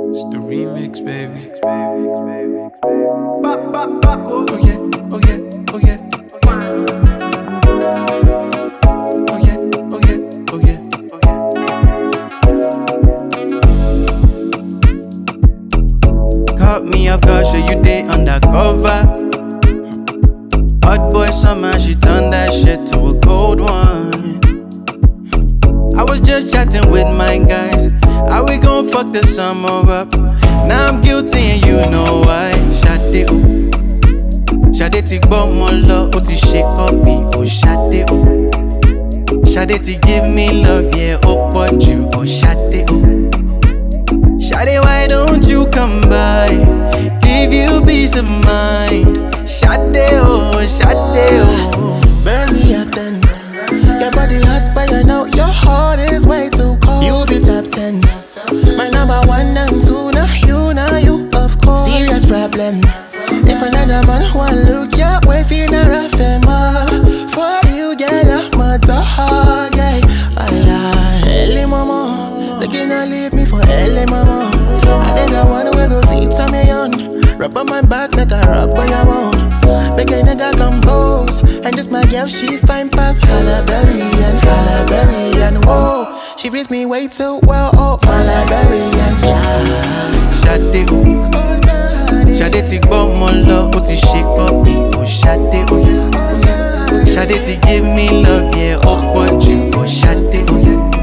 It's the remix, baby. Oh yeah, oh yeah, oh yeah. Oh yeah, oh yeah, oh yeah. Caught me off guard, sure you day undercover. Hot boy summer, she turned that shit to a cold one. I was just chatting with my guys. How we gon' fuck the summer up? Now I'm guilty and you know why. Shade o, Shade ti gbọ́ mọ lọ, ó ti ṣe copy. Oh Shade o, Shade ti give me love, yeah, ó pọ̀ jù. Oh Shade o, Shade why don't you come by? Give you peace of mind. Shade o, Shade o. Burn me up then. Your body hot, but you know your heart is way too cold. You be top 10. My number 1 and 2, now you, of course. Serious problem. If another man want look your way, feel not rough them up. For you, girl, I'm a dog, yeah. Early mama, they cannot leave me for early mama. I then the one who go feed some me on. Rub on my back, make a rub on your bone. Make a nigga compose. And this my girl, she fine past Hallaberry and whoa. She reads me way too well, oh, Hallaberry and yeah. Shade o, Shade ti gbọ́ mọ lọ, ó ti ṣe copy. Oh Shade o, Shade ti give me love, yeah, ó pọ̀ jù. Oh Shade o,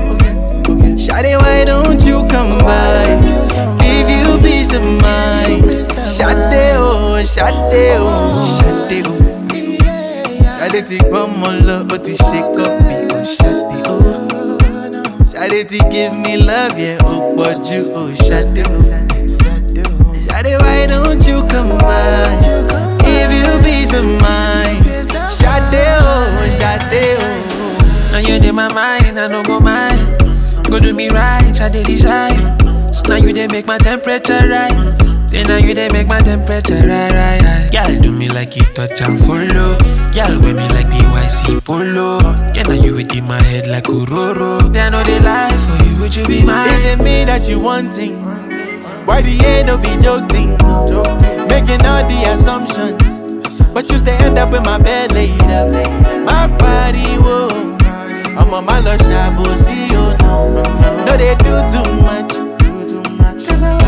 Shade why don't you come by? Give you peace of mind. Shade o, Shade o, Shade o, Shade ti gbọ́ mọ lọ, ó ti ṣe copy. Oh Shade o, Shade ti give me love, yeah, ó pọ̀ jù. Oh Shade o, Shade why don't you come by? Give you peace of mind. Shade o, Shade o. Now you in my mind, I don't go mind. Go do me right, I dey decide. So now you dey make my temperature rise. Say now you dey make my temperature rise. Girl, do me like you touch and follow. Girl, wear me like BYC polo. Yeah, now you would in my head like Uroro. Then I know they lie for you, would you be mine? Is it me that you wanting? Why the end no be joking? Making all the assumptions, but you still end up in my bed later. My body, whoa. I'm on my love shabo, see you no. No, they do too much.